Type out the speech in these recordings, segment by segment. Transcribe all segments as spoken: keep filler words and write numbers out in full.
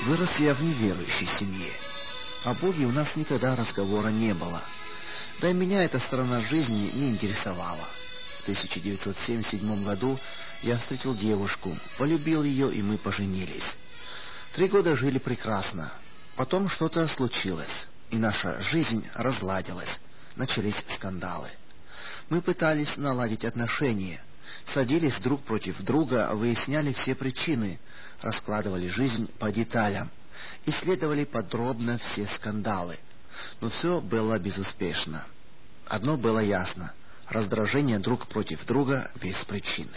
Вырос я в неверующей семье. О Боге у нас никогда разговора не было. Да и меня эта сторона жизни не интересовала. В тысяча девятьсот семьдесят седьмом году я встретил девушку, полюбил ее, и мы поженились. Три года жили прекрасно. Потом что-то случилось, и наша жизнь разладилась. Начались скандалы. Мы пытались наладить отношения, садились друг против друга, выясняли все причины, раскладывали жизнь по деталям, исследовали подробно все скандалы. Но все было безуспешно. Одно было ясно: раздражение друг против друга без причины.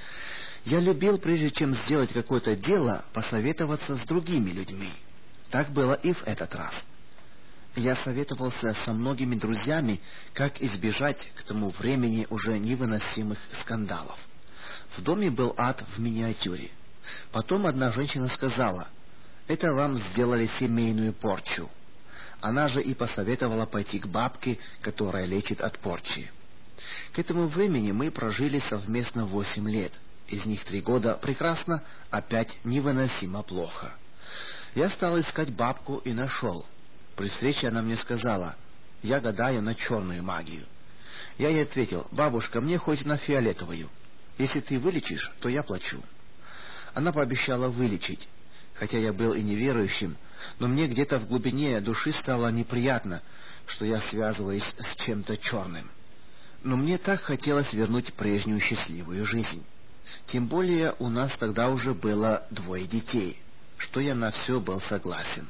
Я любил, прежде чем сделать какое-то дело, посоветоваться с другими людьми. Так было и в этот раз. Я советовался со многими друзьями, как избежать к тому времени уже невыносимых скандалов. В доме был ад в миниатюре. Потом одна женщина сказала: «Это вам сделали семейную порчу». Она же и посоветовала пойти к бабке, которая лечит от порчи. К этому времени мы прожили совместно восемь лет. Из них три года прекрасно, а пять невыносимо плохо. Я стал искать бабку и нашел. При встрече она мне сказала: «Я гадаю на черную магию». Я ей ответил: «Бабушка, мне хоть на фиолетовую. Если ты вылечишь, то я плачу». Она пообещала вылечить. Хотя я был и неверующим, но мне где-то в глубине души стало неприятно, что я связываюсь с чем-то черным. Но мне так хотелось вернуть прежнюю счастливую жизнь. Тем более у нас тогда уже было двое детей, что я на все был согласен.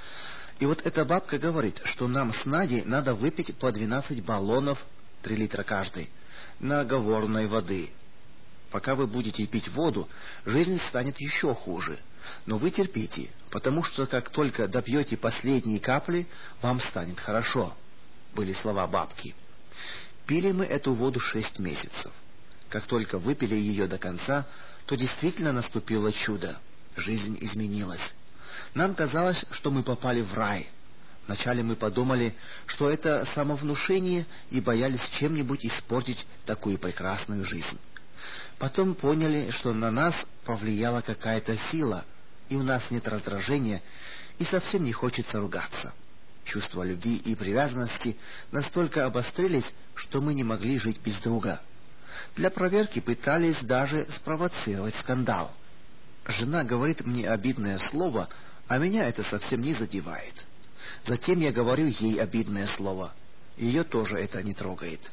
И вот эта бабка говорит, что нам с Надей надо выпить по двенадцать баллонов, три литра каждый, наговорной воды. Пока вы будете пить воду, жизнь станет еще хуже. Но вы терпите, потому что как только допьете последние капли, вам станет хорошо. Были слова бабки. Пили мы эту воду шесть месяцев. Как только выпили ее до конца, то действительно наступило чудо. Жизнь изменилась. Нам казалось, что мы попали в рай. Вначале мы подумали, что это самовнушение, и боялись чем-нибудь испортить такую прекрасную жизнь. Потом поняли, что на нас повлияла какая-то сила, и у нас нет раздражения, и совсем не хочется ругаться. Чувства любви и привязанности настолько обострились, что мы не могли жить без друга. Для проверки пытались даже спровоцировать скандал. Жена говорит мне обидное слово, а меня это совсем не задевает. Затем я говорю ей обидное слово. Ее тоже это не трогает.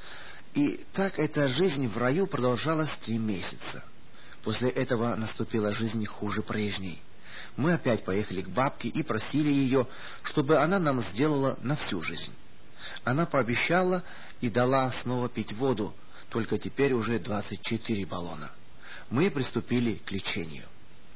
И так эта жизнь в раю продолжалась три месяца. После этого наступила жизнь хуже прежней. Мы опять поехали к бабке и просили ее, чтобы она нам сделала на всю жизнь. Она пообещала и дала снова пить воду, только теперь уже двадцать четыре баллона. Мы приступили к лечению.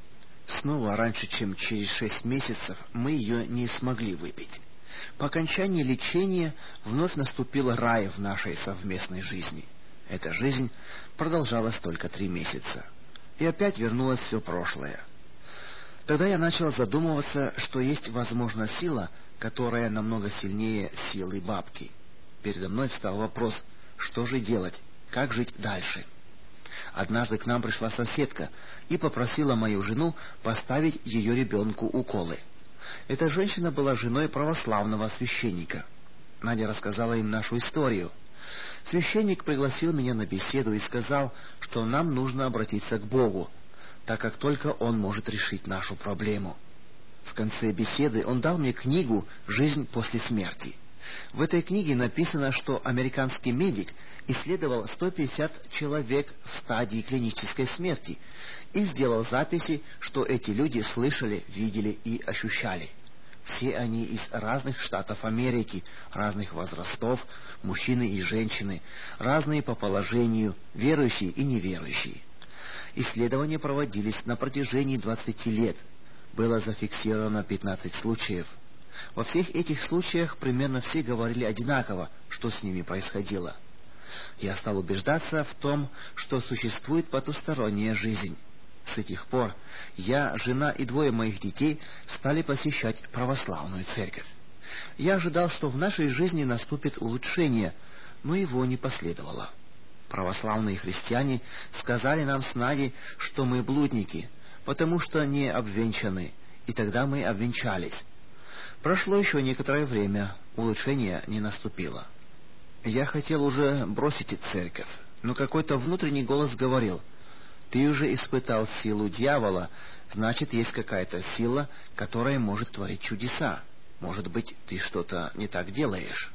Снова раньше, чем через шесть месяцев, мы ее не смогли выпить. По окончании лечения вновь наступил рай в нашей совместной жизни. Эта жизнь продолжалась только три месяца. И опять вернулось все прошлое. Тогда я начал задумываться, что есть, возможно, сила, которая намного сильнее силы бабки. Передо мной встал вопрос: что же делать, как жить дальше? Однажды к нам пришла соседка и попросила мою жену поставить ее ребенку уколы. Эта женщина была женой православного священника. Надя рассказала им нашу историю. Священник пригласил меня на беседу и сказал, что нам нужно обратиться к Богу, так как только Он может решить нашу проблему. В конце беседы он дал мне книгу «Жизнь после смерти». В этой книге написано, что американский медик исследовал сто пятьдесят человек в стадии клинической смерти и сделал записи, что эти люди слышали, видели и ощущали. Все они из разных штатов Америки, разных возрастов, мужчины и женщины, разные по положению, верующие и неверующие. Исследования проводились на протяжении двадцати лет. Было зафиксировано пятнадцать случаев. Во всех этих случаях примерно все говорили одинаково, что с ними происходило. Я стал убеждаться в том, что существует потусторонняя жизнь. С этих пор я, жена и двое моих детей стали посещать православную церковь. Я ожидал, что в нашей жизни наступит улучшение, но его не последовало. Православные христиане сказали нам с Надей, что мы блудники, потому что не обвенчаны, и тогда мы обвенчались. Прошло еще некоторое время, улучшение не наступило. Я хотел уже бросить церковь, но какой-то внутренний голос говорил: «Ты уже испытал силу дьявола, значит, есть какая-то сила, которая может творить чудеса. Может быть, ты что-то не так делаешь».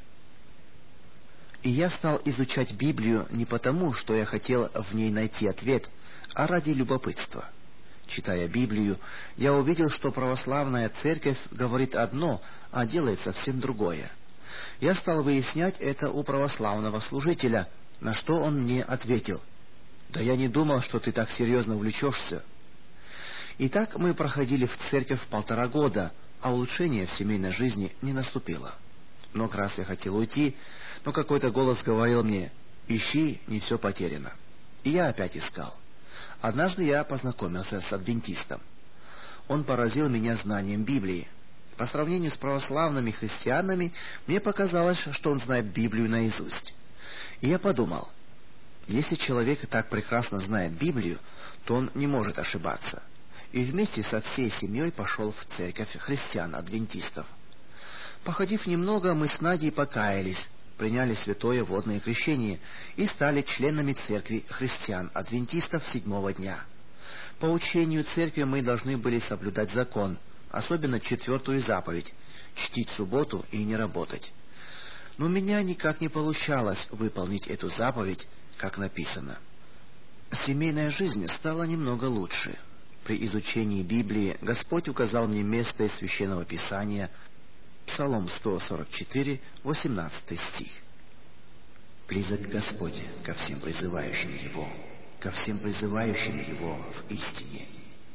И я стал изучать Библию не потому, что я хотел в ней найти ответ, а ради любопытства. Читая Библию, я увидел, что православная церковь говорит одно, а делает совсем другое. Я стал выяснять это у православного служителя, на что он мне ответил: «Да я не думал, что ты так серьезно увлечешься». И так мы проходили в церковь полтора года, а улучшение в семейной жизни не наступило. Много раз я хотел уйти, но какой-то голос говорил мне: «Ищи, не все потеряно». И я опять искал. Однажды я познакомился с адвентистом. Он поразил меня знанием Библии. По сравнению с православными христианами, мне показалось, что он знает Библию наизусть. И я подумал: если человек так прекрасно знает Библию, то он не может ошибаться. И вместе со всей семьей пошел в церковь христиан-адвентистов. Походив немного, мы с Надей покаялись, приняли святое водное крещение и стали членами церкви христиан-адвентистов седьмого дня. По учению церкви мы должны были соблюдать закон, особенно четвертую заповедь — чтить субботу и не работать. Но у меня никак не получалось выполнить эту заповедь, как написано. Семейная жизнь стала немного лучше. При изучении Библии Господь указал мне место из Священного Писания, Псалом сто сорок четыре, восемнадцатый стих. «Близок Господь ко всем призывающим Его, ко всем призывающим Его в истине».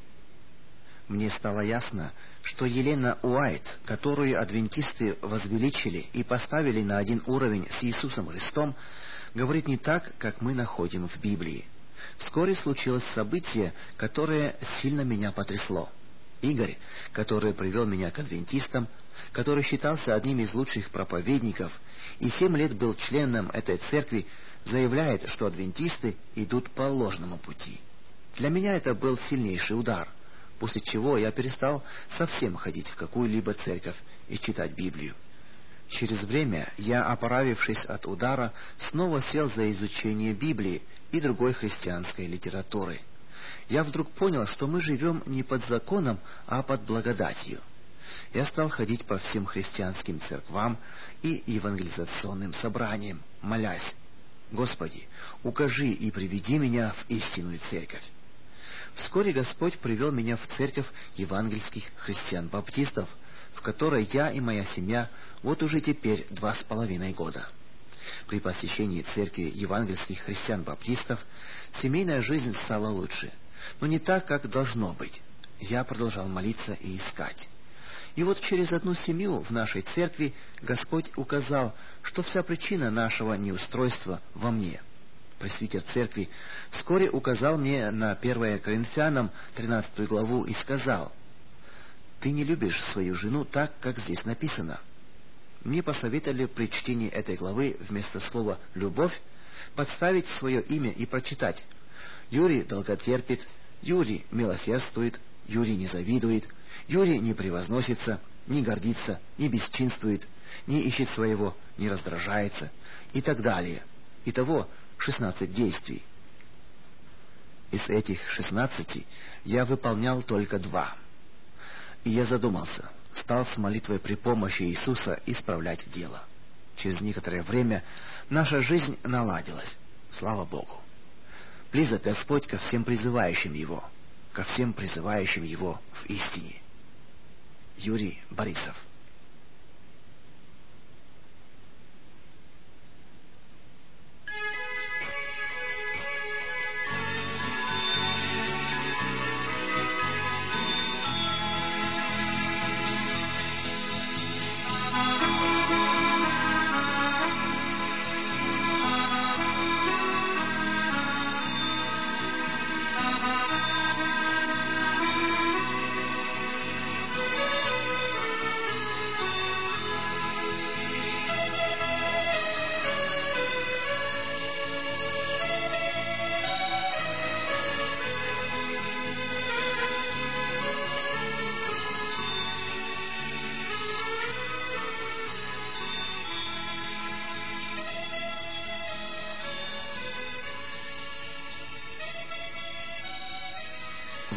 Мне стало ясно, что Елена Уайт, которую адвентисты возвеличили и поставили на один уровень с Иисусом Христом, говорит не так, как мы находим в Библии. Вскоре случилось событие, которое сильно меня потрясло. Игорь, который привел меня к адвентистам, который считался одним из лучших проповедников и семь лет был членом этой церкви, заявляет, что адвентисты идут по ложному пути. Для меня это был сильнейший удар, после чего я перестал совсем ходить в какую-либо церковь и читать Библию. Через время я, оправившись от удара, снова сел за изучение Библии и другой христианской литературы. Я вдруг понял, что мы живем не под законом, а под благодатью. Я стал ходить по всем христианским церквам и евангелизационным собраниям, молясь: «Господи, укажи и приведи меня в истинную церковь». Вскоре Господь привел меня в церковь евангельских христиан-баптистов, в которой я и моя семья вот уже теперь два с половиной года. При посещении церкви евангельских христиан-баптистов семейная жизнь стала лучше, но не так, как должно быть. Я продолжал молиться и искать. И вот через одну семью в нашей церкви Господь указал, что вся причина нашего неустройства во мне. Пресвитер церкви вскоре указал мне на первое Коринфянам тринадцатую главу и сказал: «Ты не любишь свою жену так, как здесь написано». Мне посоветовали при чтении этой главы вместо слова «любовь» подставить свое имя и прочитать: «Юрий долготерпит, Юрий милосердствует, Юрий не завидует, Юрий не превозносится, не гордится, не бесчинствует, не ищет своего, не раздражается» и так далее. Итого шестнадцать действий. Из этих шестнадцати я выполнял только два. И я задумался, стал с молитвой при помощи Иисуса исправлять дело. Через некоторое время наша жизнь наладилась. Слава Богу! Близок Господь ко всем призывающим Его, ко всем призывающим Его в истине. Юрий Борисов.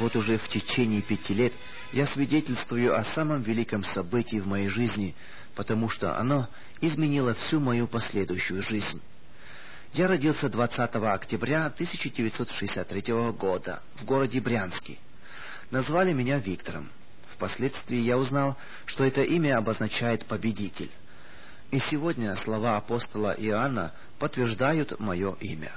вот уже в течение пяти лет я свидетельствую о самом великом событии в моей жизни, потому что оно изменило всю мою последующую жизнь. Я родился двадцатого октября тысяча девятьсот шестьдесят третьего года в городе Брянске. Назвали меня Виктором. Впоследствии я узнал, что это имя обозначает «победитель». И сегодня слова апостола Иоанна подтверждают мое имя.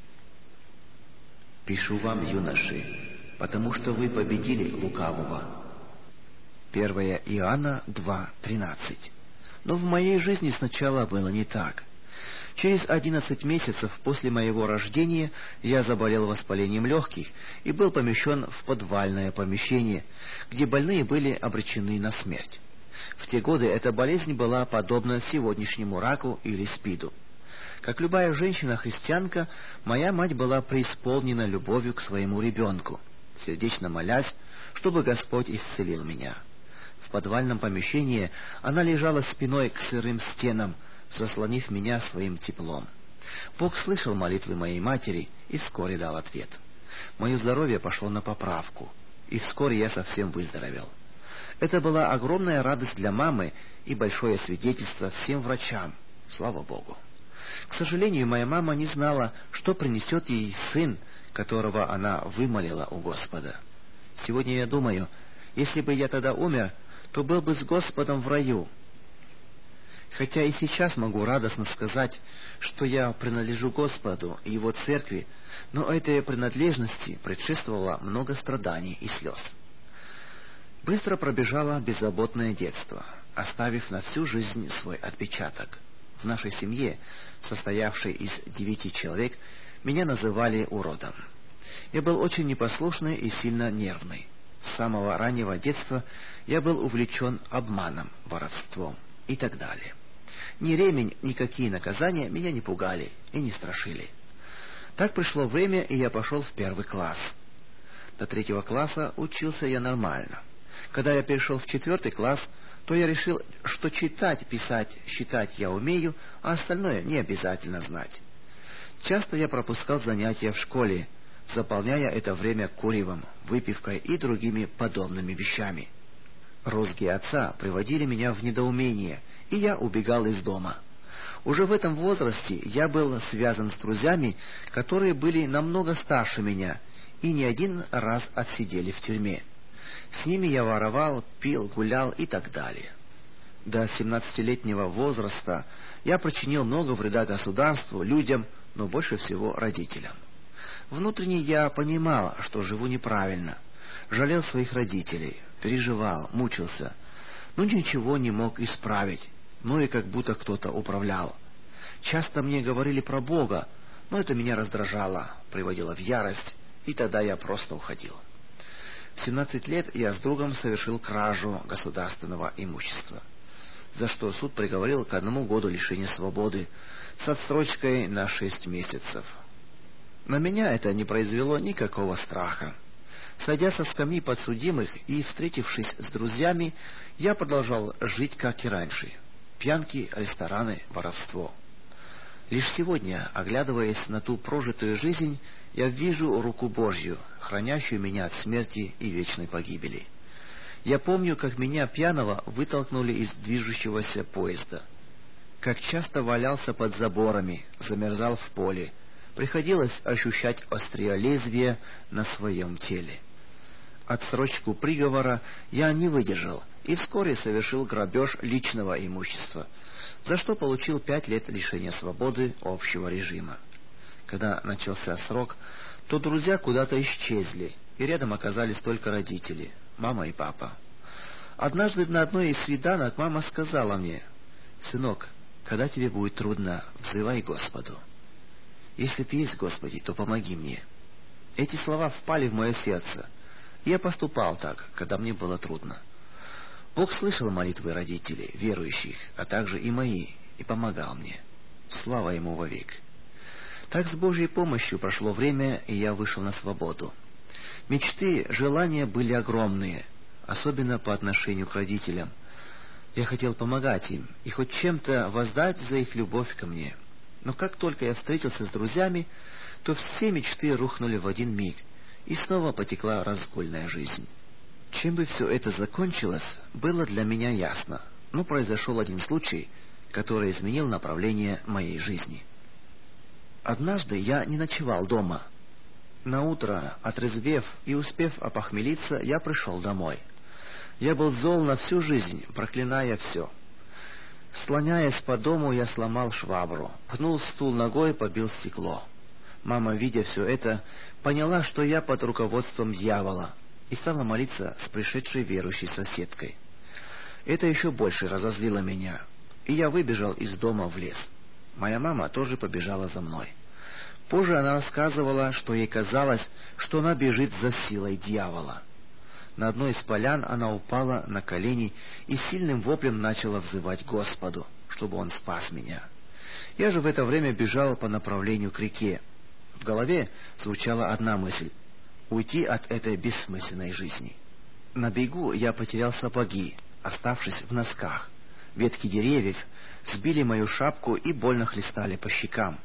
«Пишу вам, юноши, потому что вы победили лукавого». первое Иоанна два тринадцать. Но в моей жизни сначала было не так. Через одиннадцать месяцев после моего рождения я заболел воспалением легких и был помещен в подвальное помещение, где больные были обречены на смерть. В те годы эта болезнь была подобна сегодняшнему раку или СПИДу. Как любая женщина-христианка, моя мать была преисполнена любовью к своему ребенку, сердечно молясь, чтобы Господь исцелил меня. В подвальном помещении она лежала спиной к сырым стенам, заслонив меня своим теплом. Бог слышал молитвы моей матери и вскоре дал ответ. Мое здоровье пошло на поправку, и вскоре я совсем выздоровел. Это была огромная радость для мамы и большое свидетельство всем врачам. Слава Богу! К сожалению, моя мама не знала, что принесет ей сын, которого она вымолила у Господа. Сегодня я думаю, если бы я тогда умер, то был бы с Господом в раю. Хотя и сейчас могу радостно сказать, что я принадлежу Господу и Его церкви, но этой принадлежности предшествовало много страданий и слез. Быстро пробежало беззаботное детство, оставив на всю жизнь свой отпечаток. В нашей семье, состоявшей из девяти человек, меня называли уродом. Я был очень непослушный и сильно нервный. С самого раннего детства я был увлечен обманом, воровством и так далее. Ни ремень, никакие наказания меня не пугали и не страшили. Так пришло время, и я пошел в первый класс. До третьего класса учился я нормально. Когда я перешел в четвертый класс, то я решил, что читать, писать, считать я умею, а остальное не обязательно знать. Часто я пропускал занятия в школе, заполняя это время куревом, выпивкой и другими подобными вещами. Розги отца приводили меня в недоумение, и я убегал из дома. Уже в этом возрасте я был связан с друзьями, которые были намного старше меня, и не один раз отсидели в тюрьме. С ними я воровал, пил, гулял и так далее. До семнадцатилетнего возраста я причинил много вреда государству, людям, но больше всего родителям. Внутренне я понимал, что живу неправильно, жалел своих родителей, переживал, мучился, но ничего не мог исправить, ну и как будто кто-то управлял. Часто мне говорили про Бога, но это меня раздражало, приводило в ярость, и тогда я просто уходил. В семнадцать лет я с другом совершил кражу государственного имущества, за что суд приговорил к одному году лишения свободы с отсрочкой на шесть месяцев. На меня это не произвело никакого страха. Сойдя со скамьи подсудимых и встретившись с друзьями, я продолжал жить, как и раньше. Пьянки, рестораны, воровство. Лишь сегодня, оглядываясь на ту прожитую жизнь, я вижу руку Божью, хранящую меня от смерти и вечной погибели. Я помню, как меня пьяного вытолкнули из движущегося поезда. Как часто валялся под заборами, замерзал в поле. Приходилось ощущать острие лезвия на своем теле. Отсрочку приговора я не выдержал и вскоре совершил грабеж личного имущества, за что получил пять лет лишения свободы общего режима. Когда начался срок, то друзья куда-то исчезли, и рядом оказались только родители, мама и папа. Однажды на одной из свиданок мама сказала мне: «Сынок, когда тебе будет трудно, взывай Господу. Если ты есть, Господи, то помоги мне». Эти слова впали в мое сердце. Я поступал так, когда мне было трудно. Бог слышал молитвы родителей, верующих, а также и мои, и помогал мне. Слава Ему вовек. Так с Божьей помощью прошло время, и я вышел на свободу. Мечты, желания были огромные, особенно по отношению к родителям. Я хотел помогать им и хоть чем-то воздать за их любовь ко мне. Но как только я встретился с друзьями, то все мечты рухнули в один миг, и снова потекла разгульная жизнь. Чем бы все это закончилось, было для меня ясно, но произошел один случай, который изменил направление моей жизни. Однажды я не ночевал дома. Наутро, отрезвев и успев опохмелиться, я пришел домой. Я был зол на всю жизнь, проклиная все. Слоняясь по дому, я сломал швабру, пнул стул ногой, побил стекло. Мама, видя все это, поняла, что я под руководством дьявола, и стала молиться с пришедшей верующей соседкой. Это еще больше разозлило меня, и я выбежал из дома в лес. Моя мама тоже побежала за мной. Позже она рассказывала, что ей казалось, что она бежит за силой дьявола. На одной из полян она упала на колени и сильным воплем начала взывать Господу, чтобы Он спас меня. Я же в это время бежал по направлению к реке. В голове звучала одна мысль — уйти от этой бессмысленной жизни. На бегу я потерял сапоги, оставшись в носках. Ветки деревьев сбили мою шапку и больно хлестали по щекам.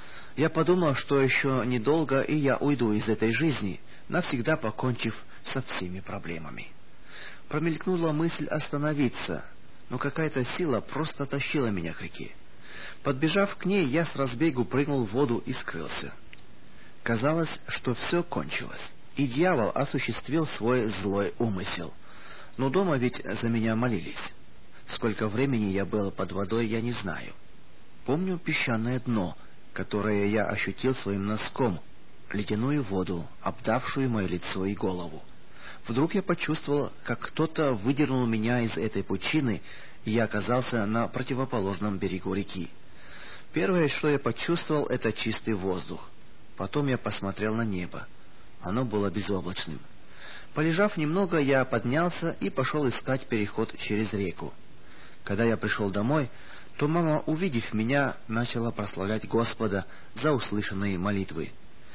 Я подумал, что еще недолго, и я уйду из этой жизни, навсегда покончив со всеми проблемами. Промелькнула мысль остановиться, но какая-то сила просто тащила меня к реке. Подбежав к ней, я с разбегу прыгнул в воду и скрылся. Казалось, что все кончилось, и дьявол осуществил свой злой умысел. Но дома ведь за меня молились. Сколько времени я был под водой, я не знаю. Помню песчаное дно, которое я ощутил своим носком, ледяную воду, обдавшую мое лицо и голову. Вдруг я почувствовал, как кто-то выдернул меня из этой пучины, и я оказался на противоположном берегу реки. Первое, что я почувствовал, это чистый воздух. Потом я посмотрел на небо. Оно было безоблачным. Полежав немного, я поднялся и пошел искать переход через реку. Когда я пришел домой, то мама, увидев меня, начала прославлять Господа за услышанные молитвы.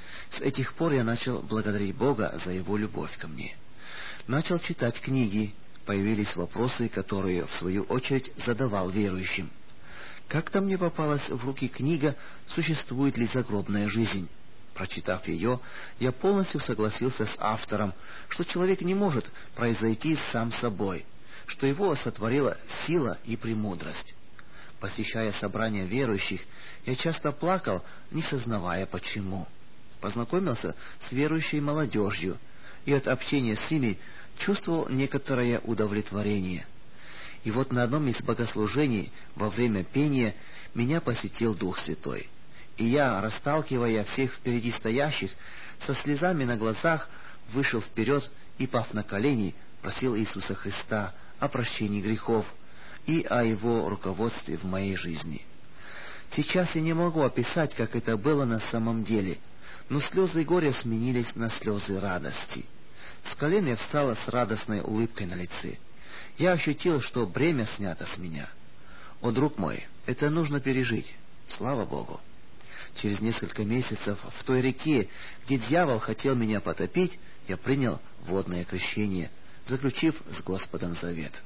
С этих пор я начал благодарить Бога за Его любовь ко мне. Начал читать книги, появились вопросы, которые, в свою очередь, задавал верующим. Как-то мне попалась в руки книга «Существует ли загробная жизнь?». Прочитав ее, я полностью согласился с автором, что человек не может произойти сам собой, что его сотворила сила и премудрость. Посещая собрания верующих, я часто плакал, не сознавая почему. Познакомился с верующей молодежью, и от общения с ними чувствовал некоторое удовлетворение. И вот на одном из богослужений во время пения меня посетил Дух Святой. И я, расталкивая всех впереди стоящих, со слезами на глазах вышел вперед и, пав на колени, просил Иисуса Христа о прощении грехов и о Его руководстве в моей жизни. Сейчас я не могу описать, как это было на самом деле, но слезы горя сменились на слезы радости. С колен я встала с радостной улыбкой на лице. Я ощутил, что бремя снято с меня. О, друг мой, это нужно пережить. Слава Богу! Через несколько месяцев в той реке, где дьявол хотел меня потопить, я принял водное крещение, заключив с Господом завет.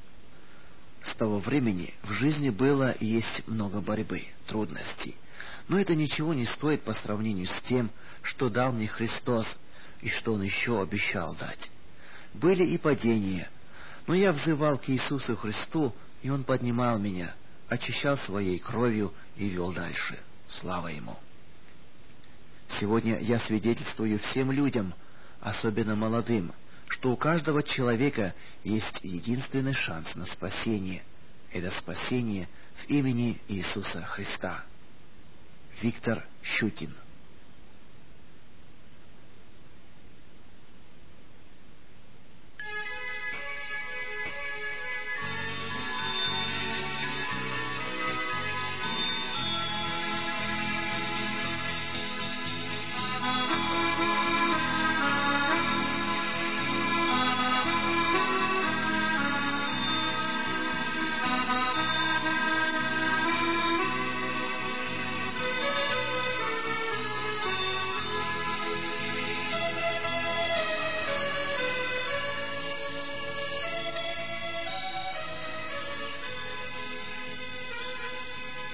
С того времени в жизни было и есть много борьбы, трудностей. Но это ничего не стоит по сравнению с тем, что дал мне Христос и что Он еще обещал дать. Были и падения, но я взывал к Иисусу Христу, и Он поднимал меня, очищал своей кровью и вел дальше. Слава Ему! Сегодня я свидетельствую всем людям, особенно молодым, что у каждого человека есть единственный шанс на спасение. Это спасение в имени Иисуса Христа. Виктор Щукин.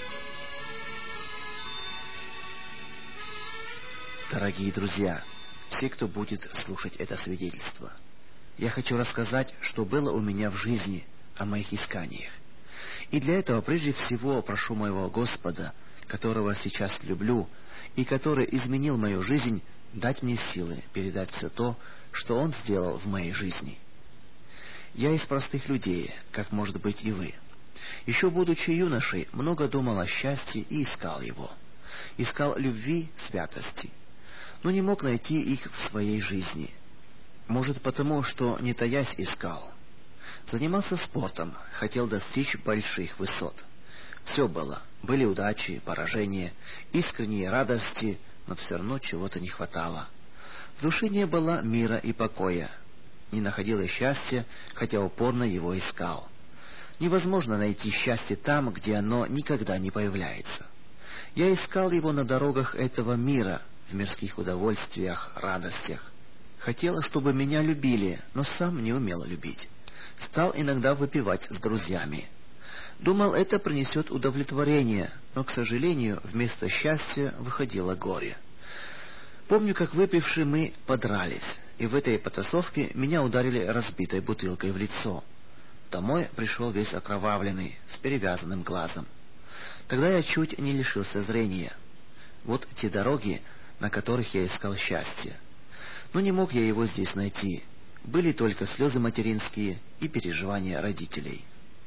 Дорогие друзья, все, кто будет слушать это свидетельство. Я хочу рассказать, что было у меня в жизни, о моих исканиях. И для этого прежде всего прошу моего Господа, которого сейчас люблю, и который изменил мою жизнь, дать мне силы передать все то, что Он сделал в моей жизни. Я из простых людей, как, может быть, и вы. Еще будучи юношей, много думал о счастье и искал его. Искал любви, святости, но не мог найти их в своей жизни. Может, потому, что, не таясь, искал. Занимался спортом, хотел достичь больших высот. Все было. Были удачи, поражения, искренние радости, но все равно чего-то не хватало. В душе не было мира и покоя. Не находил я счастья, хотя упорно его искал. Невозможно найти счастье там, где оно никогда не появляется. Я искал его на дорогах этого мира, в мирских удовольствиях, радостях. Хотел, чтобы меня любили, но сам не умел любить. Стал иногда выпивать с друзьями. Думал, это принесет удовлетворение, но, к сожалению, вместо счастья выходило горе. Помню, как выпивши мы подрались, и в этой потасовке меня ударили разбитой бутылкой в лицо. Домой пришел весь окровавленный, с перевязанным глазом. Тогда я чуть не лишился зрения. Вот те дороги, на которых я искал счастье. Но не мог я его здесь найти. Были только слезы материнские и переживания родителей.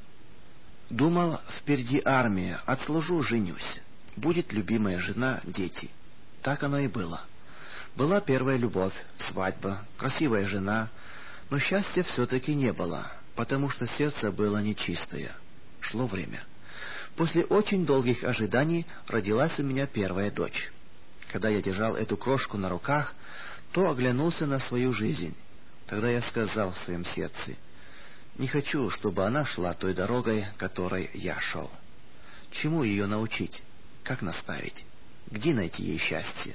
Думал, впереди армия, отслужу, женюсь. Будет любимая жена, дети. Так оно и было. Была первая любовь, свадьба, красивая жена, но счастья все-таки не было, потому что сердце было нечистое. Шло время. После очень долгих ожиданий родилась у меня первая дочь. Когда я держал эту крошку на руках, то оглянулся на свою жизнь. Тогда я сказал в своем сердце: не хочу, чтобы она шла той дорогой, которой я шел. Чему ее научить? Как наставить? Где найти ей счастье?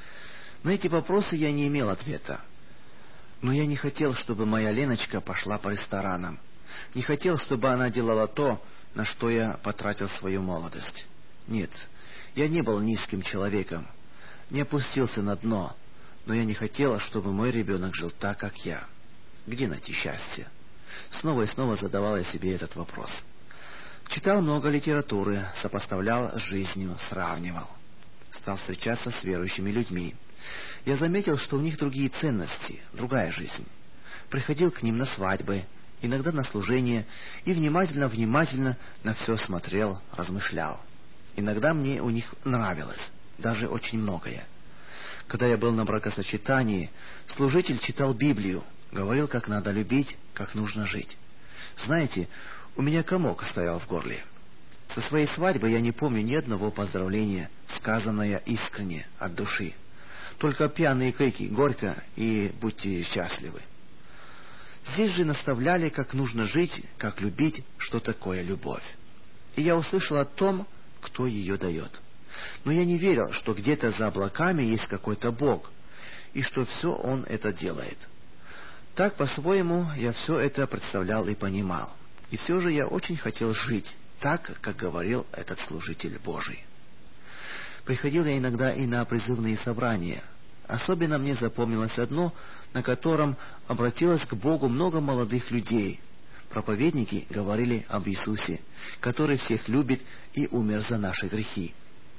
На эти вопросы я не имел ответа. Но я не хотел, чтобы моя Леночка пошла по ресторанам. Не хотел, чтобы она делала то, на что я потратил свою молодость. Нет, я не был низким человеком, не опустился на дно, но я не хотел, чтобы мой ребенок жил так, как я. Где найти счастье? Снова и снова задавал я себе этот вопрос. Читал много литературы, сопоставлял с жизнью, сравнивал. Стал встречаться с верующими людьми. Я заметил, что у них другие ценности, другая жизнь. Приходил к ним на свадьбы, иногда на служение, и внимательно-внимательно на все смотрел, размышлял. Иногда мне у них нравилось, даже очень многое. Когда я был на бракосочетании, служитель читал Библию, говорил, как надо любить, как нужно жить. Знаете, у меня комок стоял в горле. Со своей свадьбы я не помню ни одного поздравления, сказанное искренне, от души. Только пьяные крики «Горько» и «Будьте счастливы». Здесь же наставляли, как нужно жить, как любить, что такое любовь. И я услышал о том, кто ее дает. Но я не верил, что где-то за облаками есть какой-то Бог, и что все Он это делает. Так, по-своему, я все это представлял и понимал. И все же я очень хотел жить так, как говорил этот служитель Божий. Приходил я иногда и на призывные собрания. Особенно мне запомнилось одно, на котором обратилось к Богу много молодых людей. Проповедники говорили об Иисусе, который всех любит и умер за наши грехи.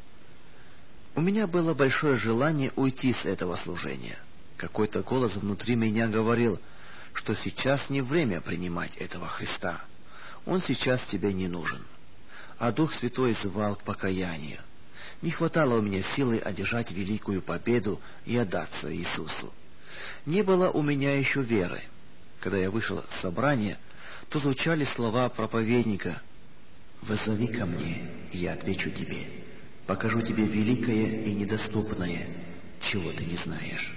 У меня было большое желание уйти с этого служения. Какой-то голос внутри меня говорил, что сейчас не время принимать этого Христа. Он сейчас тебе не нужен. А Дух Святой звал к покаянию. Не хватало у меня силы одержать великую победу и отдаться Иисусу. Не было у меня еще веры. Когда я вышел с собрания, то звучали слова проповедника: «Воззови ко мне, и я отвечу тебе. Покажу тебе великое и недоступное, чего ты не знаешь».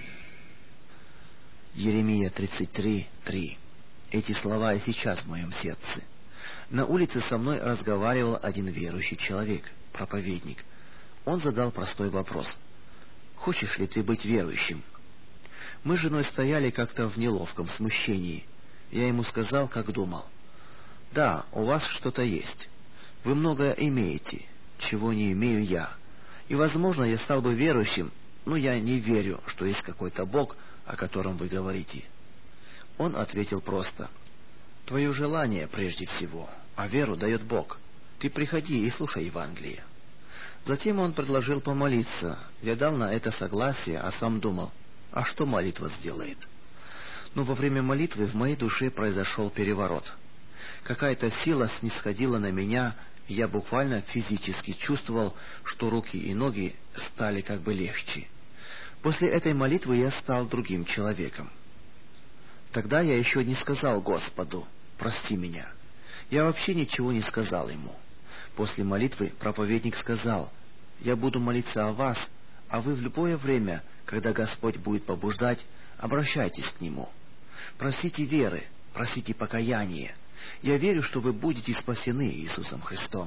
Еремия тридцать три, три. Эти слова и сейчас в моем сердце. На улице со мной разговаривал один верующий человек, проповедник. Он задал простой вопрос: «Хочешь ли ты быть верующим?» Мы с женой стояли как-то в неловком смущении. Я ему сказал, как думал: «Да, у вас что-то есть. Вы многое имеете, чего не имею я. И, возможно, я стал бы верующим, «Ну, я не верю, что есть какой-то Бог, о котором вы говорите». Он ответил просто: «Твое желание прежде всего, а веру дает Бог. Ты приходи и слушай Евангелие». Затем он предложил помолиться. Я дал на это согласие, а сам думал: а что молитва сделает? Но во время молитвы в моей душе произошел переворот. Какая-то сила снисходила на меня, и я буквально физически чувствовал, что руки и ноги стали как бы легче. После этой молитвы я стал другим человеком. Тогда я еще не сказал Господу: «Прости меня». Я вообще ничего не сказал Ему. После молитвы проповедник сказал: «Я буду молиться о вас, а вы в любое время, когда Господь будет побуждать, обращайтесь к Нему. Просите веры, просите покаяния. Я верю, что вы будете спасены Иисусом Христом».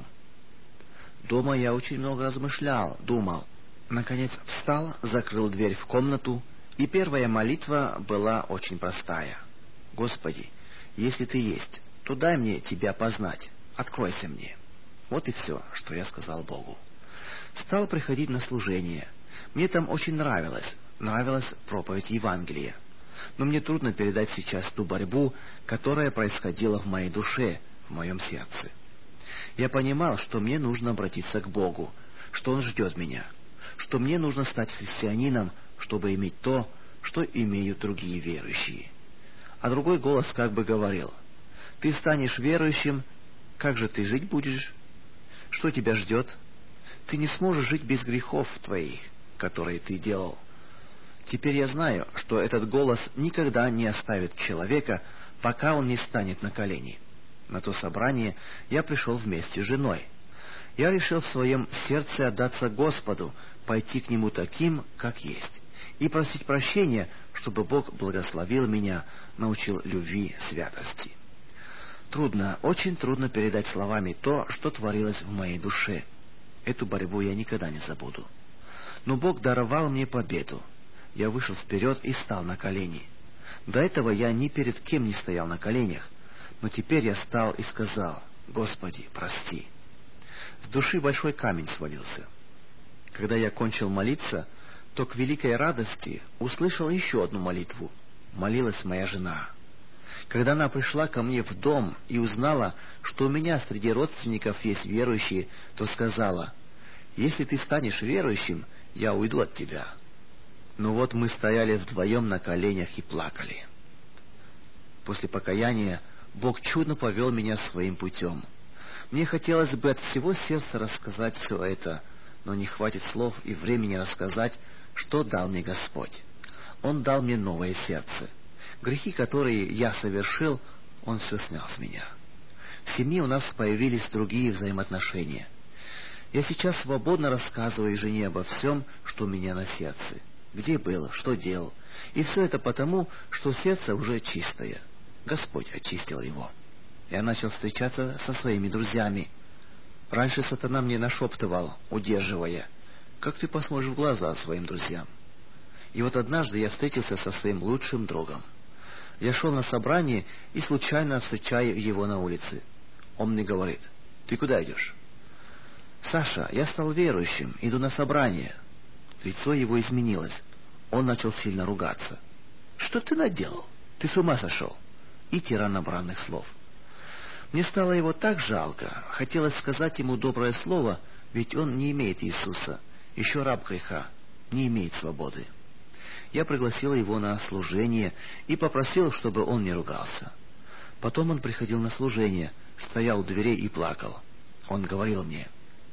Дома я очень много размышлял, думал. Наконец встал, закрыл дверь в комнату, и первая молитва была очень простая: «Господи, если Ты есть, то дай мне Тебя познать, откройся мне». Вот и все, что я сказал Богу. Стал приходить на служение. Мне там очень нравилось, нравилась проповедь Евангелия. Но мне трудно передать сейчас ту борьбу, которая происходила в моей душе, в моем сердце. Я понимал, что мне нужно обратиться к Богу, что Он ждет меня, что мне нужно стать христианином, чтобы иметь то, что имеют другие верующие. А другой голос как бы говорил: «Ты станешь верующим, как же ты жить будешь? Что тебя ждет? Ты не сможешь жить без грехов твоих, которые ты делал». Теперь я знаю, что этот голос никогда не оставит человека, пока он не станет на колени. На то собрание я пришел вместе с женой. Я решил в своем сердце отдаться Господу, пойти к Нему таким, как есть, и просить прощения, чтобы Бог благословил меня, научил любви, святости. Трудно, очень трудно передать словами то, что творилось в моей душе. Эту борьбу я никогда не забуду. Но Бог даровал мне победу. Я вышел вперед и стал на колени. До этого я ни перед кем не стоял на коленях, но теперь я стал и сказал: «Господи, прости». С души большой камень свалился. Когда я кончил молиться, то к великой радости услышал еще одну молитву. Молилась моя жена. Когда она пришла ко мне в дом и узнала, что у меня среди родственников есть верующие, то сказала: «Если ты станешь верующим, я уйду от тебя». Но вот мы стояли вдвоем на коленях и плакали. После покаяния Бог чудно повел меня своим путем. Мне хотелось бы от всего сердца рассказать все это, но не хватит слов и времени рассказать, что дал мне Господь. Он дал мне новое сердце. Грехи, которые я совершил, Он все снял с меня. В семье у нас появились другие взаимоотношения. Я сейчас свободно рассказываю жене обо всем, что у меня на сердце. Где был, что делал. И все это потому, что сердце уже чистое. Господь очистил его. Я начал встречаться со своими друзьями. Раньше сатана мне нашептывал, удерживая: «Как ты посмотришь в глаза своим друзьям?» И вот однажды я встретился со своим лучшим другом. Я шел на собрание и случайно встречаю его на улице. Он мне говорит: «Ты куда идешь?» «Саша, я стал верующим, иду на собрание». Лицо его изменилось. Он начал сильно ругаться. «Что ты наделал? Ты с ума сошел?» И тирана бранных слов. Мне стало его так жалко. Хотелось сказать ему доброе слово, ведь он не имеет Иисуса, еще раб греха, не имеет свободы. Я пригласил его на служение и попросил, чтобы он не ругался. Потом он приходил на служение, стоял у дверей и плакал. Он говорил мне: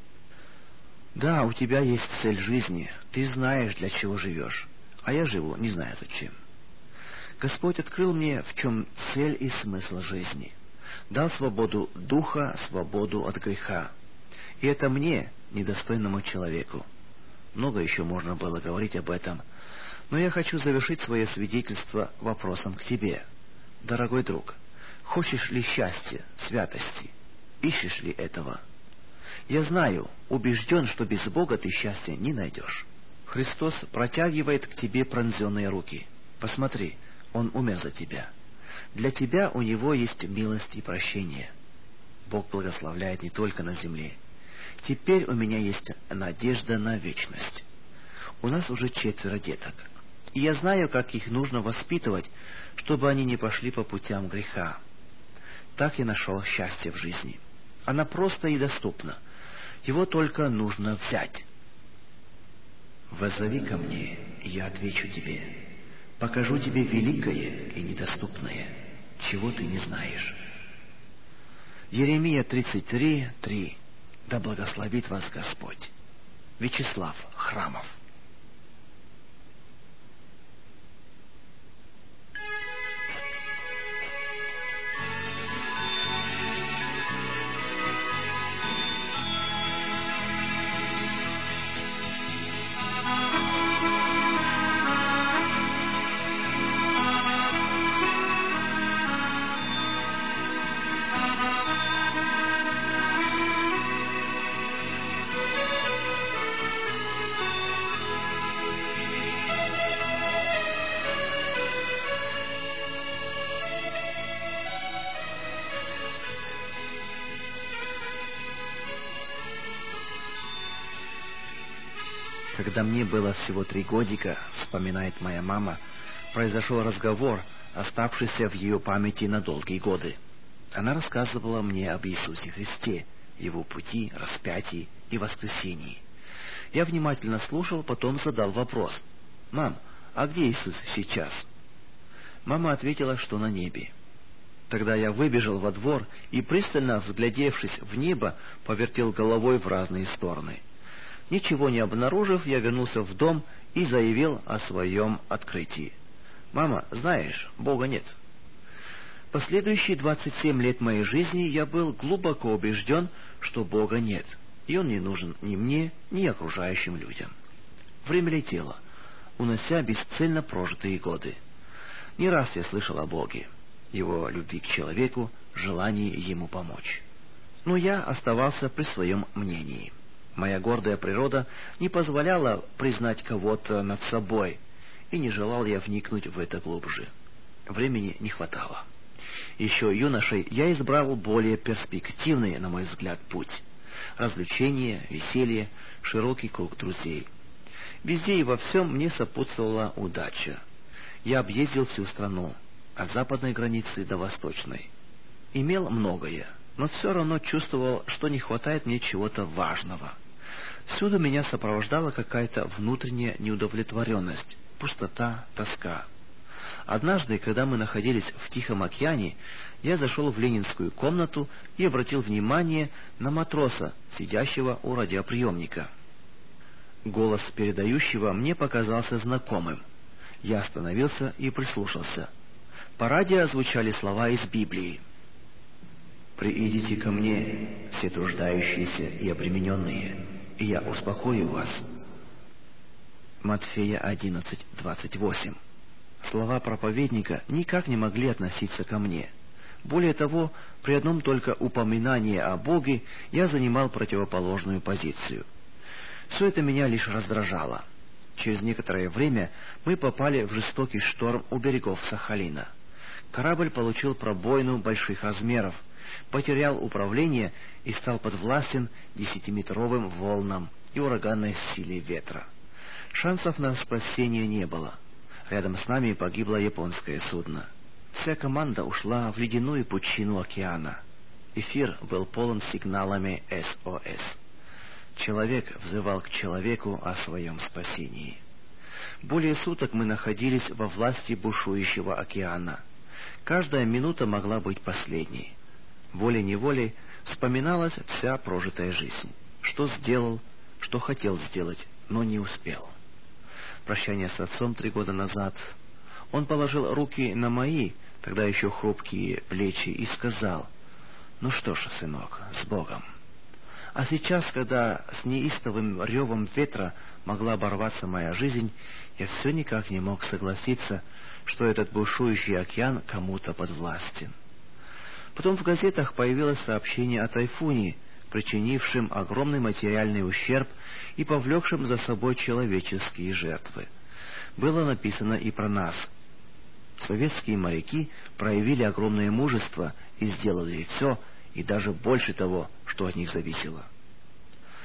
«Да, у тебя есть цель жизни, ты знаешь, для чего живешь, а я живу, не знаю зачем». Господь открыл мне, в чем цель и смысл жизни. Дал свободу духа, свободу от греха. И это мне, недостойному человеку. Много еще можно было говорить об этом, но я хочу завершить свое свидетельство вопросом к тебе. Дорогой друг, хочешь ли счастья, святости? Ищешь ли этого? Я знаю, убежден, что без Бога ты счастья не найдешь. Христос протягивает к тебе пронзенные руки. Посмотри, Он умер за тебя. Для тебя у Него есть милость и прощение. Бог благословляет не только на земле. Теперь у меня есть надежда на вечность. У нас уже четверо деток, и я знаю, как их нужно воспитывать, чтобы они не пошли по путям греха. Так я нашел счастье в жизни. Она проста и доступна. Его только нужно взять. «Воззови ко мне, и я отвечу тебе. Покажу тебе великое и недоступное, чего ты не знаешь». Еремия тридцать три, три. Да благословит вас Господь. Вячеслав Храмов. Когда мне было всего три годика, вспоминает моя мама, произошел разговор, оставшийся в ее памяти на долгие годы. Она рассказывала мне об Иисусе Христе, Его пути, распятии и воскресении. Я внимательно слушал, потом задал вопрос: «Мам, а где Иисус сейчас?» Мама ответила, что на небе. Тогда я выбежал во двор и, пристально вглядевшись в небо, повертел головой в разные стороны. Ничего не обнаружив, я вернулся в дом и заявил о своем открытии. «Мама, знаешь, Бога нет». Последующие двадцать семь лет моей жизни я был глубоко убежден, что Бога нет, и Он не нужен ни мне, ни окружающим людям. Время летело, унося бесцельно прожитые годы. Не раз я слышал о Боге, Его любви к человеку, желании Ему помочь. Но я оставался при своем мнении. Моя гордая природа не позволяла признать кого-то над собой, и не желал я вникнуть в это глубже. Времени не хватало. Еще юношей я избрал более перспективный, на мой взгляд, путь. Развлечения, веселье, широкий круг друзей. Везде и во всем мне сопутствовала удача. Я объездил всю страну, от западной границы до восточной. Имел многое, но все равно чувствовал, что не хватает мне чего-то важного. Всюду меня сопровождала какая-то внутренняя неудовлетворенность, пустота, тоска. Однажды, когда мы находились в Тихом океане, я зашел в ленинскую комнату и обратил внимание на матроса, сидящего у радиоприемника. Голос передающего мне показался знакомым. Я остановился и прислушался. По радио звучали слова из Библии. «Приидите ко мне, все труждающиеся и обремененные, и я успокою вас». Матфея одиннадцать, двадцать восемь. Слова проповедника никак не могли относиться ко мне. Более того, при одном только упоминании о Боге я занимал противоположную позицию. Все это меня лишь раздражало. Через некоторое время мы попали в жестокий шторм у берегов Сахалина. Корабль получил пробоину больших размеров, потерял управление и стал подвластен десятиметровым волнам и ураганной силе ветра. Шансов на спасение не было. Рядом с нами погибло японское судно. Вся команда ушла в ледяную пучину океана. Эфир был полон сигналами эс о эс. Человек взывал к человеку о своем спасении. Более суток мы находились во власти бушующего океана. Каждая минута могла быть последней. Волей-неволей вспоминалась вся прожитая жизнь. Что сделал, что хотел сделать, но не успел. Прощание с отцом три года назад. Он положил руки на мои, тогда еще хрупкие плечи, и сказал: «Ну что ж, сынок, с Богом». А сейчас, когда с неистовым ревом ветра могла оборваться моя жизнь, я все никак не мог согласиться, что этот бушующий океан кому-то подвластен. Потом в газетах появилось сообщение о тайфуне, причинившем огромный материальный ущерб и повлекшем за собой человеческие жертвы. Было написано и про нас. Советские моряки проявили огромное мужество и сделали все, и даже больше того, что от них зависело.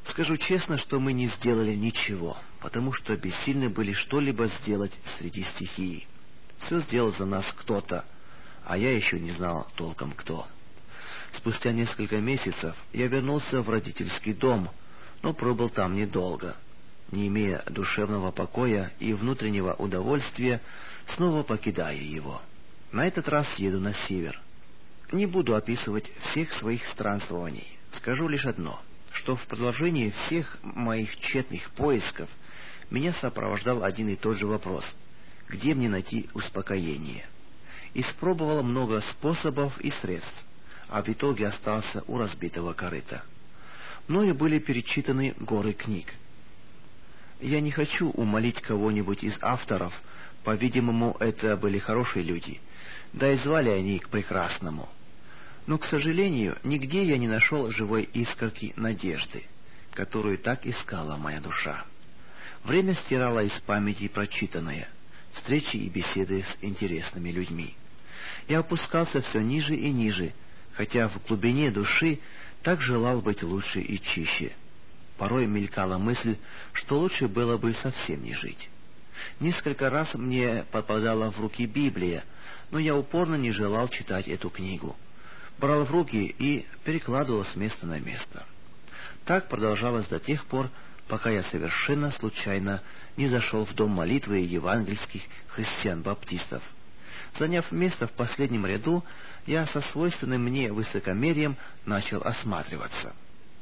Скажу честно, что мы не сделали ничего, потому что бессильны были что-либо сделать среди стихии. Все сделал за нас кто-то, а я еще не знал толком кто. Спустя несколько месяцев я вернулся в родительский дом, но пробыл там недолго. Не имея душевного покоя и внутреннего удовольствия, снова покидая его. На этот раз еду на север. Не буду описывать всех своих странствований. Скажу лишь одно, что в продолжении всех моих тщетных поисков меня сопровождал один и тот же вопрос: где мне найти успокоение? Испробовал много способов и средств, а в итоге остался у разбитого корыта. Мною были перечитаны горы книг. Я не хочу умолить кого-нибудь из авторов, по-видимому, это были хорошие люди, да и звали они к прекрасному. Но, к сожалению, нигде я не нашел живой искорки надежды, которую так искала моя душа. Время стирало из памяти прочитанное, встречи и беседы с интересными людьми. Я опускался все ниже и ниже, хотя в глубине души так желал быть лучше и чище. Порой мелькала мысль, что лучше было бы совсем не жить. Несколько раз мне попадала в руки Библия, но я упорно не желал читать эту книгу. Брал в руки и перекладывал с места на место. Так продолжалось до тех пор, пока я совершенно случайно не зашел в дом молитвы евангельских христиан-баптистов. Заняв место в последнем ряду, я со свойственным мне высокомерием начал осматриваться.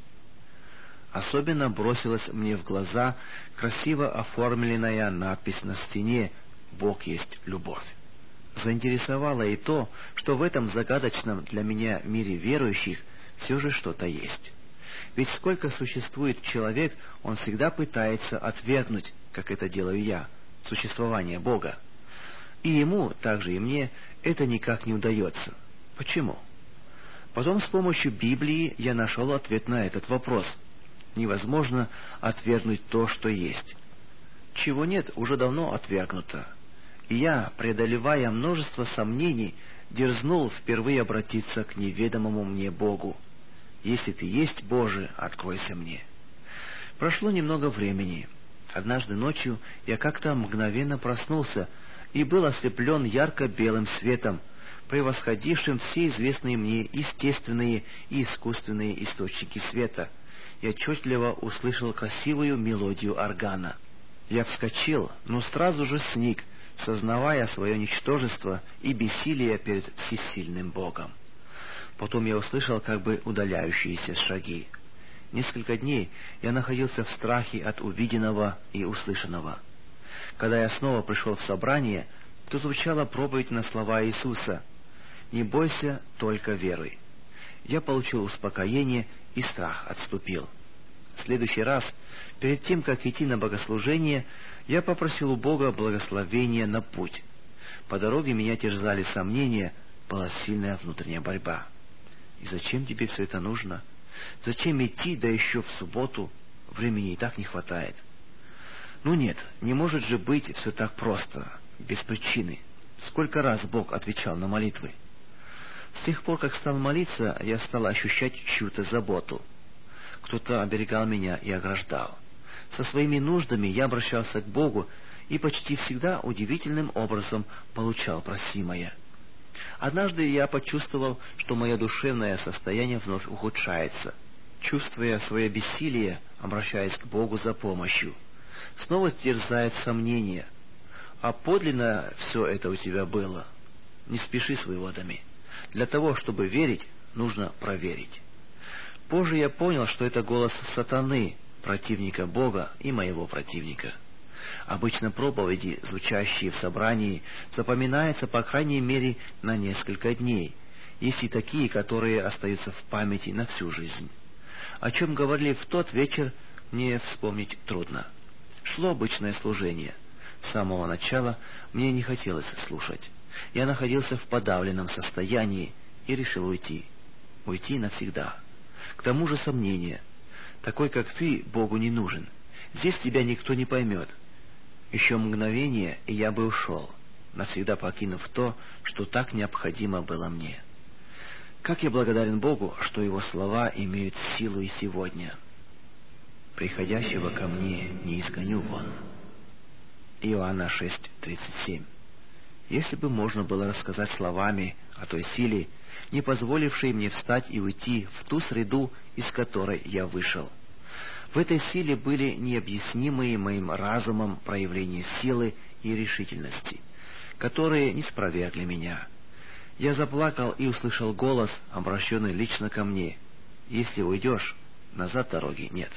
Особенно бросилась мне в глаза красиво оформленная надпись на стене «Бог есть любовь». Заинтересовало и то, что в этом загадочном для меня мире верующих все же что-то есть. Ведь сколько существует человек, он всегда пытается отвергнуть, как это делаю я, существование Бога. И ему, так же и мне, это никак не удается. Почему? Потом с помощью Библии я нашел ответ на этот вопрос. Невозможно отвергнуть то, что есть. Чего нет, уже давно отвергнуто. И я, преодолевая множество сомнений, дерзнул впервые обратиться к неведомому мне Богу. «Если ты есть Боже, откройся мне». Прошло немного времени. Однажды ночью я как-то мгновенно проснулся и был ослеплен ярко-белым светом, превосходившим все известные мне естественные и искусственные источники света. Я отчетливо услышал красивую мелодию органа. Я вскочил, но сразу же сник, сознавая свое ничтожество и бессилие перед всесильным Богом. Потом я услышал как бы удаляющиеся шаги. Несколько дней я находился в страхе от увиденного и услышанного. Когда я снова пришел в собрание, то звучала проповедь на слова Иисуса: «Не бойся, только веруй». Я получил успокоение, и страх отступил. В следующий раз, перед тем, как идти на богослужение, я попросил у Бога благословения на путь. По дороге меня терзали сомнения, была сильная внутренняя борьба. И зачем тебе все это нужно? Зачем идти, да еще в субботу? Времени и так не хватает. Ну нет, не может же быть все так просто, без причины. Сколько раз Бог отвечал на молитвы? С тех пор, как стал молиться, я стал ощущать чью-то заботу. Кто-то оберегал меня и ограждал. Со своими нуждами я обращался к Богу и почти всегда удивительным образом получал просимое. Однажды я почувствовал, что мое душевное состояние вновь ухудшается. Чувствуя свое бессилие, обращаясь к Богу за помощью, снова терзает сомнение. А подлинно все это у тебя было? Не спеши с выводами. Для того, чтобы верить, нужно проверить. Позже я понял, что это голос сатаны, противника Бога и моего противника. Обычно проповеди, звучащие в собрании, запоминаются по крайней мере на несколько дней. Есть и такие, которые остаются в памяти на всю жизнь. О чем говорили в тот вечер, мне вспомнить трудно. Шло обычное служение. С самого начала мне не хотелось слушать. Я находился в подавленном состоянии и решил уйти. Уйти навсегда. К тому же сомнение. Такой, как ты, Богу не нужен. Здесь тебя никто не поймет. Еще мгновение, и я бы ушел, навсегда покинув то, что так необходимо было мне. Как я благодарен Богу, что Его слова имеют силу и сегодня. приходящего ко мне не изгоню вон». Иоанна шесть тридцать семь. Если бы можно было рассказать словами о той силе, не позволившей мне встать и уйти в ту среду, из которой я вышел. В этой силе были необъяснимые моим разумом проявления силы и решительности, которые не спровергли меня. Я заплакал и услышал голос, обращенный лично ко мне: «Если уйдешь, назад дороги нет».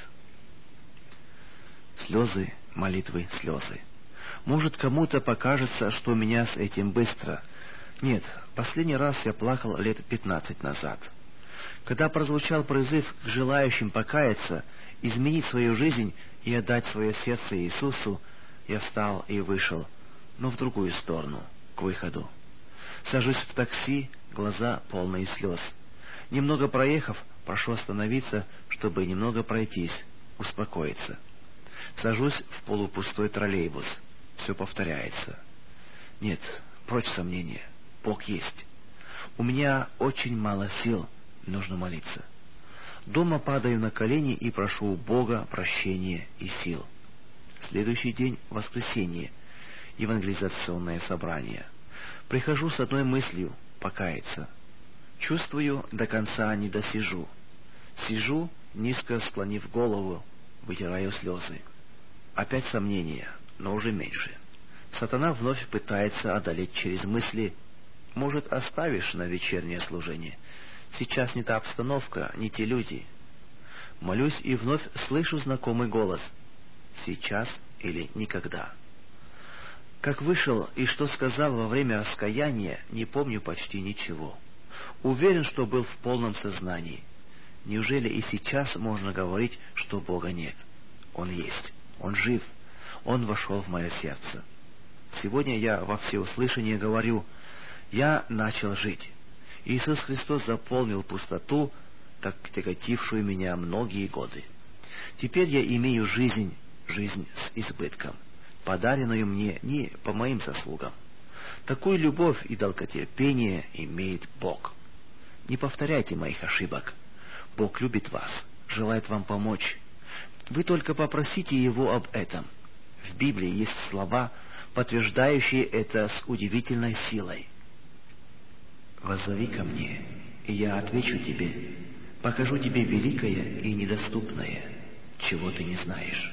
Слезы, молитвы, слезы. Может, кому-то покажется, что у меня с этим быстро. Нет, последний раз я плакал лет пятнадцать назад. Когда прозвучал призыв к желающим покаяться, изменить свою жизнь и отдать свое сердце Иисусу, я встал и вышел, но в другую сторону, к выходу. Сажусь в такси, глаза полные слез. Немного проехав, прошу остановиться, чтобы немного пройтись, успокоиться. Сажусь в полупустой троллейбус. Все повторяется. Нет, прочь сомнения. Бог есть. У меня очень мало сил, нужно молиться. Дома падаю на колени и прошу у Бога прощения и сил. Следующий день — воскресенье, евангелизационное собрание. Прихожу с одной мыслью — покаяться. Чувствую, до конца не досижу. Сижу, низко склонив голову, вытираю слезы. Опять сомнения, но уже меньше. Сатана вновь пытается одолеть через мысли: «Может, оставишь на вечернее служение? Сейчас не та обстановка, не те люди». Молюсь и вновь слышу знакомый голос: «Сейчас или никогда». Как вышел и что сказал во время раскаяния, не помню почти ничего. Уверен, что был в полном сознании. Неужели и сейчас можно говорить, что Бога нет? Он есть, Он жив, Он вошел в мое сердце. Сегодня я во всеуслышание говорю: я начал жить. Иисус Христос заполнил пустоту, так тяготившую меня многие годы. Теперь я имею жизнь, жизнь с избытком, подаренную мне не по моим заслугам. Такую любовь и долготерпение имеет Бог. Не повторяйте моих ошибок. Бог любит вас, желает вам помочь. Вы только попросите Его об этом. В Библии есть слова, подтверждающие это с удивительной силой. «Воззови ко мне, и я отвечу тебе, покажу тебе великое и недоступное, чего ты не знаешь».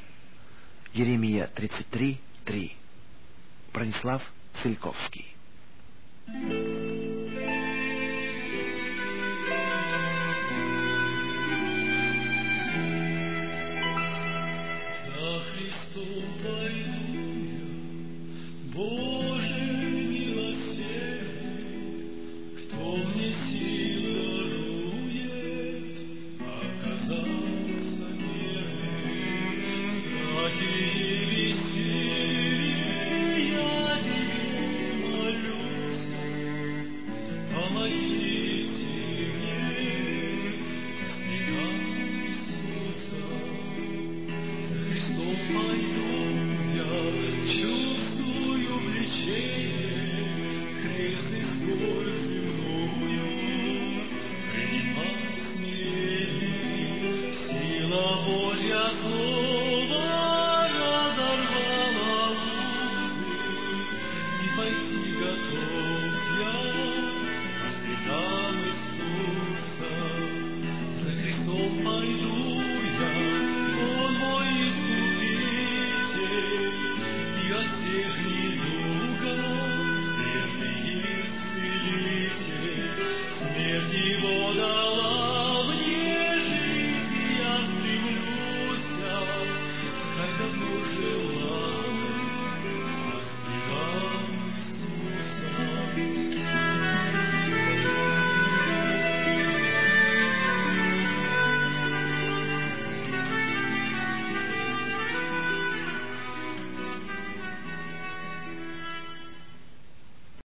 Еремия тридцать три три. Бронислав Цильковский.